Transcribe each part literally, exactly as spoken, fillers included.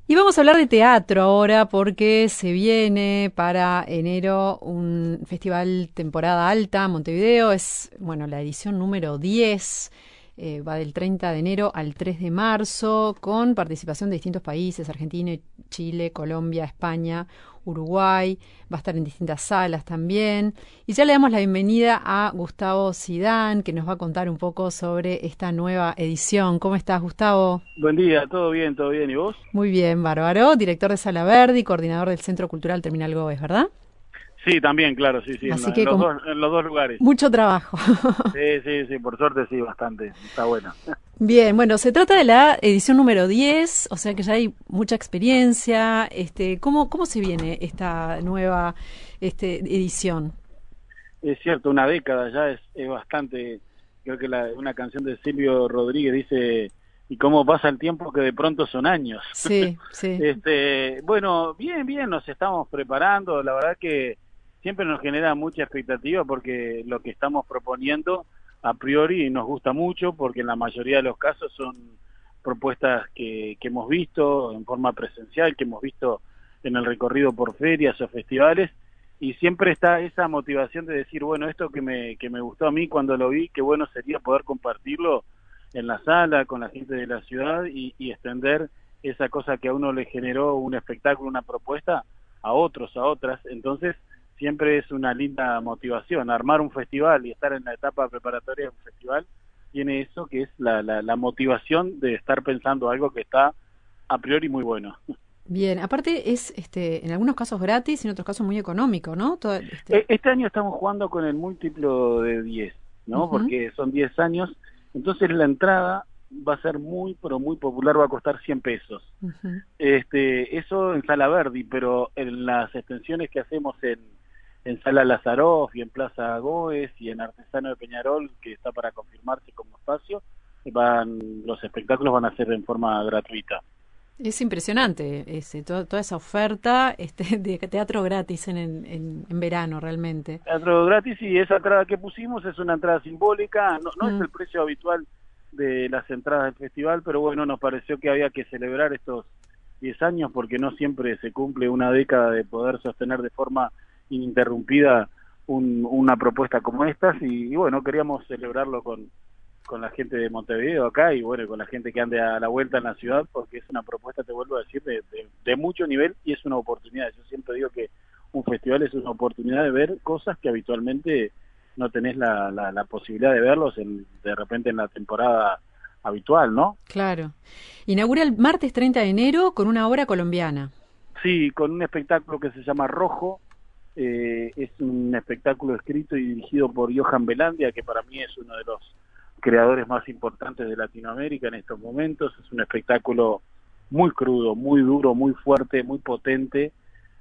Y vamos a hablar de teatro ahora porque se viene para enero un festival temporada alta, Montevideo, es bueno la edición número diez, eh, va del treinta de enero al tres de marzo, con participación de distintos países, Argentina, Chile, Colombia, España, Uruguay, va a estar en distintas salas también. Y ya le damos la bienvenida a Gustavo Zidane, que nos va a contar un poco sobre esta nueva edición. ¿Cómo estás, Gustavo? Buen día, todo bien, todo bien, ¿y vos? Muy bien, bárbaro. Director de Sala Verdi, coordinador del Centro Cultural Terminal Gómez, ¿verdad? Sí, también, claro, sí, sí, en, Así lo- en que los con dos, en los dos lugares. mucho trabajo. Sí, sí, sí, por suerte sí, bastante, está bueno. Bien, bueno, se trata de la edición número diez, o sea que ya hay mucha experiencia. Este, ¿cómo, cómo se viene esta nueva este, edición? Es cierto, una década ya es, es bastante, creo que la, una canción de Silvio Rodríguez dice, ¿y cómo pasa el tiempo que de pronto son años? Sí, sí. Este, bueno, bien, bien, nos estamos preparando, la verdad que siempre nos genera mucha expectativa porque lo que estamos proponiendo a priori nos gusta mucho porque en la mayoría de los casos son propuestas que, que hemos visto en forma presencial, que hemos visto en el recorrido por ferias o festivales, y siempre está esa motivación de decir, bueno, esto que me, que me gustó a mí cuando lo vi, qué bueno sería poder compartirlo en la sala, con la gente de la ciudad y, y extender esa cosa que a uno le generó un espectáculo, una propuesta, a otros, a otras. Entonces, siempre es una linda motivación. Armar un festival y estar en la etapa preparatoria de un festival tiene eso que es la, la, la motivación de estar pensando algo que está a priori muy bueno. Bien, aparte es este, en algunos casos gratis y en otros casos muy económico, ¿no? Todo, este, E- Este año estamos jugando con el múltiplo de diez, ¿no? ujú, Porque son diez años, entonces la entrada va a ser muy, pero muy popular, va a costar cien pesos. ujú. Este, eso en Sala Verdi, pero en las extensiones que hacemos en, en Sala Lazaroff y en Plaza Goes y en Artesano de Peñarol, que está para confirmarse como espacio, van, los espectáculos van a ser en forma gratuita. Es impresionante ese, to- toda esa oferta este, de teatro gratis en, en, en- en verano realmente. Teatro gratis y esa entrada que pusimos es una entrada simbólica, no, no es Mm, el precio habitual de las entradas del festival, pero bueno, nos pareció que había que celebrar estos diez años porque no siempre se cumple una década de poder sostener de forma ininterrumpida un, una propuesta como estas y, y bueno, queríamos celebrarlo con, con la gente de Montevideo acá y bueno, con la gente que ande a la vuelta en la ciudad porque es una propuesta, te vuelvo a decir, de, de, de mucho nivel y es una oportunidad. Yo siempre digo que un festival es una oportunidad de ver cosas que habitualmente no tenés la, la, la posibilidad de verlos en, de repente en la temporada habitual, ¿no? claro. Inaugura el martes treinta de enero con una obra colombiana. Sí, con un espectáculo que se llama Rojo, eh, es un espectáculo escrito y dirigido por Johan Belandia, que para mí es uno de los creadores más importantes de Latinoamérica en estos momentos. Es un espectáculo muy crudo, muy duro, muy fuerte, muy potente,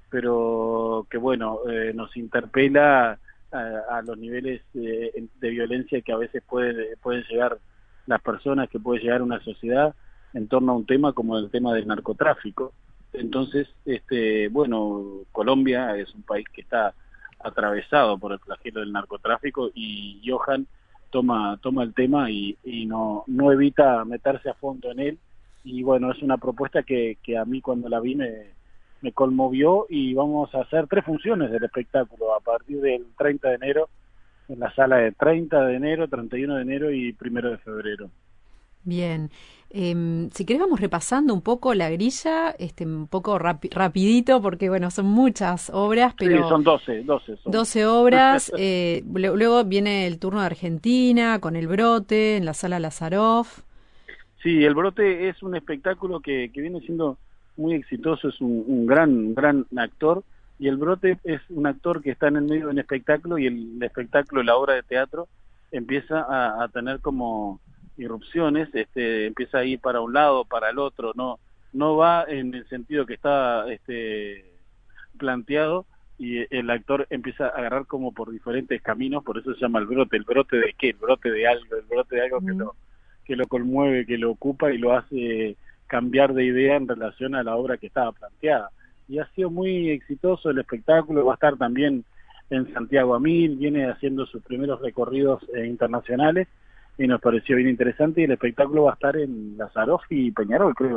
pero que bueno, eh, nos interpela a, a los niveles eh, de violencia que a veces puede, pueden llegar las personas, que puede llegar una sociedad en torno a un tema como el tema del narcotráfico. Entonces, este, bueno, Colombia es un país que está atravesado por el flagelo del narcotráfico y Johan toma toma el tema y, y no no evita meterse a fondo en él y bueno, es una propuesta que, que a mí cuando la vi me, me conmovió y vamos a hacer tres funciones del espectáculo a partir del treinta de enero en la sala de treinta de enero, treinta y uno de enero y primero de febrero. Bien. Em, si querés vamos repasando un poco la grilla, este, un poco rapi- rapidito, porque bueno, son muchas obras, Sí, pero son doce, doce son. doce obras. Eh, le- luego viene el turno de Argentina con El Brote en la Sala Lazaroff. Sí, El Brote es un espectáculo que, que viene siendo muy exitoso, es un, un gran, un gran actor, y El Brote es un actor que está en el medio de un espectáculo y el, espectáculo, la obra de teatro, empieza a, a tener como irrupciones, este, empieza a ir para un lado, para el otro, no, no va en el sentido que está este, planteado, y el actor empieza a agarrar como por diferentes caminos, por eso se llama El Brote. ¿El brote de qué? El brote de algo, el brote de algo que Mm. lo que lo conmueve, que lo ocupa y lo hace cambiar de idea en relación a la obra que estaba planteada. Y ha sido muy exitoso el espectáculo, va a estar también en Santiago a Mil, viene haciendo sus primeros recorridos eh, internacionales y nos pareció bien interesante y el espectáculo va a estar en Lazaroff y Peñarol, creo, ¿sí?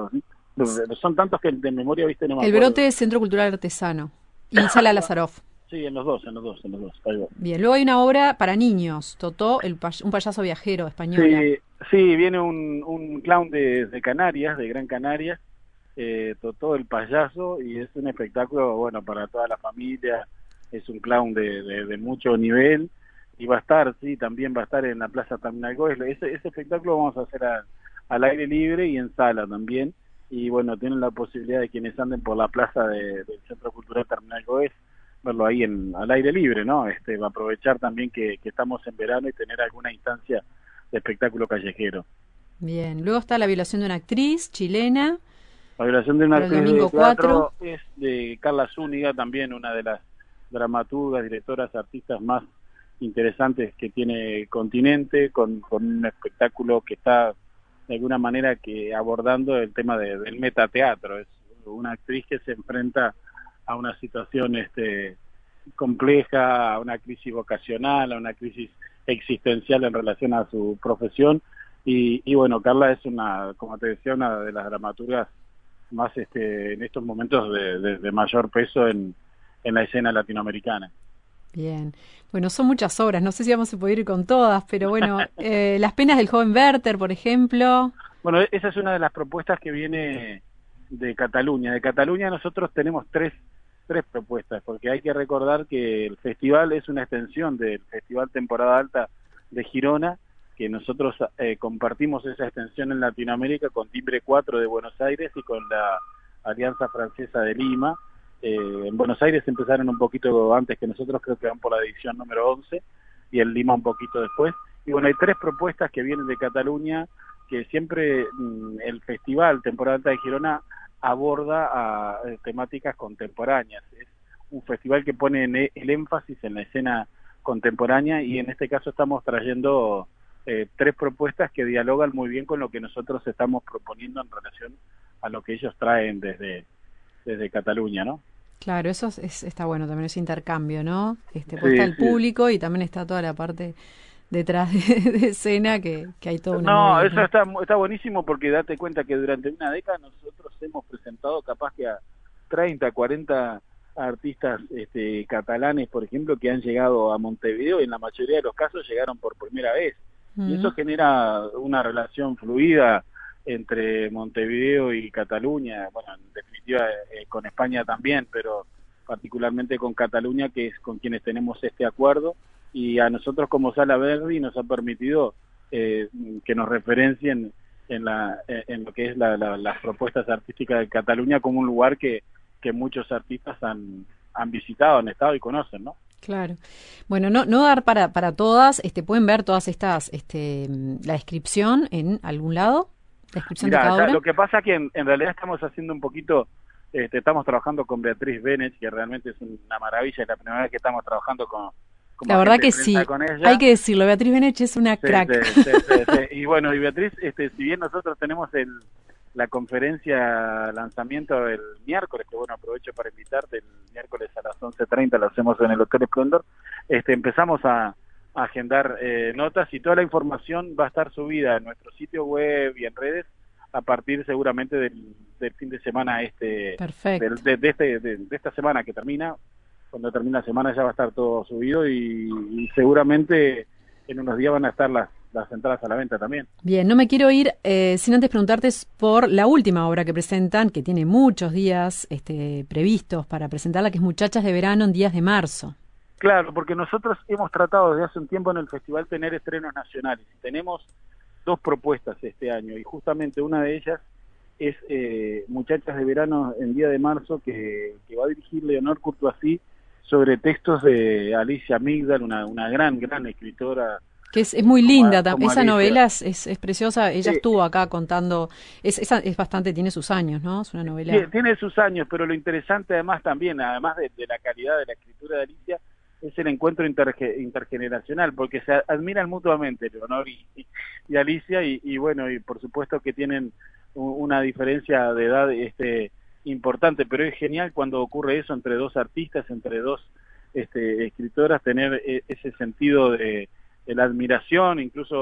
Son tantos que de memoria, viste, no me El acuerdo. Brote es Centro Cultural Artesano y Sala Lazaroff. Sí, en los dos, en los dos, en los dos. Ahí va. Bien, luego hay una obra para niños, Totó, el pay un payaso viajero español. Sí, sí, viene un, un clown de, de Canarias, de Gran Canaria, eh, Totó el payaso, y es un espectáculo, bueno, para toda la familia, es un clown de, de, de mucho nivel, y va a estar, sí, también va a estar en la Plaza Terminal Goes. Ese, ese espectáculo vamos a hacer a, al aire libre y en sala también, y bueno, tienen la posibilidad de quienes anden por la plaza de, del Centro Cultural Terminal Goes, verlo ahí en, al aire libre, ¿no? Este, va a aprovechar también que, que estamos en verano y tener alguna instancia de espectáculo callejero. Bien, luego está La violación de una actriz chilena. La violación de una para el actriz domingo de teatro cuatro. es de Carla Zúñiga, también una de las dramaturgas, directoras, artistas más interesantes que tiene Continente, con, con un espectáculo que está de alguna manera que abordando el tema de, del metateatro. Es una actriz que se enfrenta a una situación este, compleja, a una crisis vocacional, a una crisis existencial en relación a su profesión, y, y bueno, Carla es una, como te decía, una de las dramaturgas más este, en estos momentos de, de, de mayor peso en, en la escena latinoamericana. Bien, bueno, son muchas obras, no sé si vamos a poder ir con todas, pero bueno, eh, Las penas del joven Werther, por ejemplo. Bueno, esa es una de las propuestas que viene de Cataluña. De Cataluña nosotros tenemos tres, tres propuestas, porque hay que recordar que el festival es una extensión del Festival Temporada Alta de Girona, que nosotros eh, compartimos esa extensión en Latinoamérica con Timbre cuatro de Buenos Aires y con la Alianza Francesa de Lima. Eh, en Buenos Aires empezaron un poquito antes que nosotros, creo que van por la edición número once, y en Lima un poquito después. Y bueno, hay tres propuestas que vienen de Cataluña, que siempre mmm, el Festival Temporada Alta de Girona aborda a, a temáticas contemporáneas. Es un festival que pone en el énfasis en la escena contemporánea, y en este caso estamos trayendo eh, tres propuestas que dialogan muy bien con lo que nosotros estamos proponiendo en relación a lo que ellos traen desde, desde Cataluña, ¿no? Claro, eso es, es, está bueno también, ese intercambio, ¿no? Este, pues Sí, está el sí. público y también está toda la parte detrás de, de escena que, que hay todo una No, movida, eso ¿no? está, está buenísimo, porque date cuenta que durante una década nosotros hemos presentado capaz que a treinta, cuarenta artistas este, catalanes, por ejemplo, que han llegado a Montevideo, y en la mayoría de los casos llegaron por primera vez. Mm. Y eso genera una relación fluida entre Montevideo y Cataluña, bueno, en definitiva eh, con España también, pero particularmente con Cataluña, que es con quienes tenemos este acuerdo, y a nosotros como Sala Verdi nos ha permitido eh, que nos referencien en, la, en lo que es la, la, las propuestas artísticas de Cataluña como un lugar que, que muchos artistas han, han visitado, han estado y conocen, ¿no? Claro. Bueno, no, no dar para, para todas, este, pueden ver todas estas, este, la descripción en algún lado. La descripción Mirá, de cada obra. Lo que pasa es que en, en realidad estamos haciendo un poquito, este, estamos trabajando con Beatriz Benech, que realmente es una maravilla, es la primera vez que estamos trabajando con, la verdad que sí, hay que decirlo, Beatriz Benech es una sí, crack. Sí, sí, sí, sí. Y bueno, y Beatriz, este, si bien nosotros tenemos el, la conferencia lanzamiento el miércoles, que bueno, aprovecho para invitarte, el miércoles a las once treinta lo hacemos en el Hotel Esplendor, este, empezamos a, a agendar eh, notas, y toda la información va a estar subida en nuestro sitio web y en redes a partir seguramente del, del fin de semana este, Perfecto. De, de, de, este, de, de esta semana que termina. Cuando termine la semana ya va a estar todo subido, y, y seguramente en unos días van a estar las, las entradas a la venta también. Bien, no me quiero ir eh, sin antes preguntarte por la última obra que presentan, que tiene muchos días este, previstos para presentarla, que es Muchachas de Verano en días de marzo. Claro, porque nosotros hemos tratado desde hace un tiempo en el festival tener estrenos nacionales. Tenemos dos propuestas este año, y justamente una de ellas es eh, Muchachas de Verano en día de marzo, que, que va a dirigir Leonor Courtoisí, sobre textos de Alicia Migdal, una, una gran, gran escritora. Que es, es muy linda, como, como esa Alicia. novela es, es, es preciosa, ella sí. estuvo acá contando, es, es, es bastante, tiene sus años, ¿no? Es una novela. Sí, tiene sus años, pero lo interesante además también, además de, de la calidad de la escritura de Alicia, es el encuentro interge, intergeneracional, porque se admiran mutuamente Leonor y, y, y Alicia, y, y bueno, y por supuesto que tienen una diferencia de edad este importante, pero es genial cuando ocurre eso entre dos artistas, entre dos este, escritoras, tener ese sentido de, de la admiración, incluso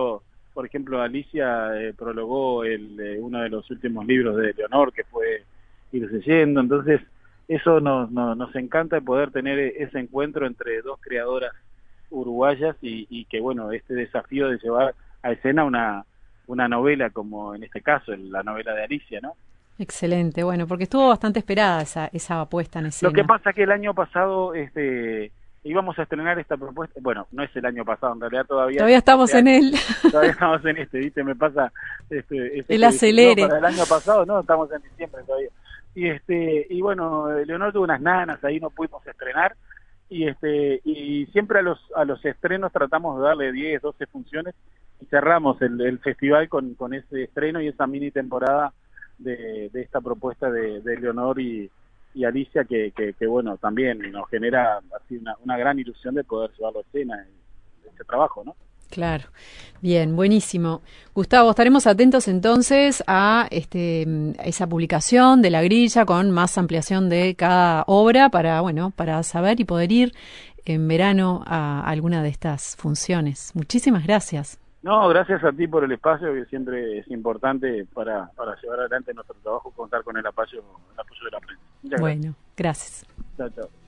por ejemplo, Alicia eh, prologó el, eh, uno de los últimos libros de Leonor, que fue Irse Yendo. Entonces, eso nos, nos, nos encanta poder tener ese encuentro entre dos creadoras uruguayas y, y que, bueno, este desafío de llevar a escena una, una novela, como en este caso, la novela de Alicia, ¿no? Excelente, bueno, porque estuvo bastante esperada esa, esa puesta en escena. Lo que pasa que el año pasado este, íbamos a estrenar esta propuesta, bueno, no es el año pasado, en realidad todavía... Todavía estamos este en año, él. Todavía estamos en este, ¿viste? Me pasa... Este, este el acelere. No, para el año pasado, no, estamos en diciembre todavía. Y, este, y bueno, Leonor tuvo unas nanas, ahí no pudimos estrenar, y este y siempre a los a los estrenos tratamos de darle diez, doce funciones, y cerramos el, el festival con, con ese estreno y esa mini temporada de, de esta propuesta de, de Leonor y, y Alicia, que, que, que bueno, también nos genera así una, una gran ilusión de poder llevarlo a escena, este trabajo, ¿no? Claro, bien, buenísimo. Gustavo, estaremos atentos entonces a este a esa publicación de La Grilla con más ampliación de cada obra para, bueno, para saber y poder ir en verano a alguna de estas funciones. Muchísimas gracias. No, gracias a ti por el espacio, que siempre es importante para, para llevar adelante nuestro trabajo, contar con el apoyo, el apoyo de la prensa. Muchas bueno, gracias. Gracias. Chao, chao.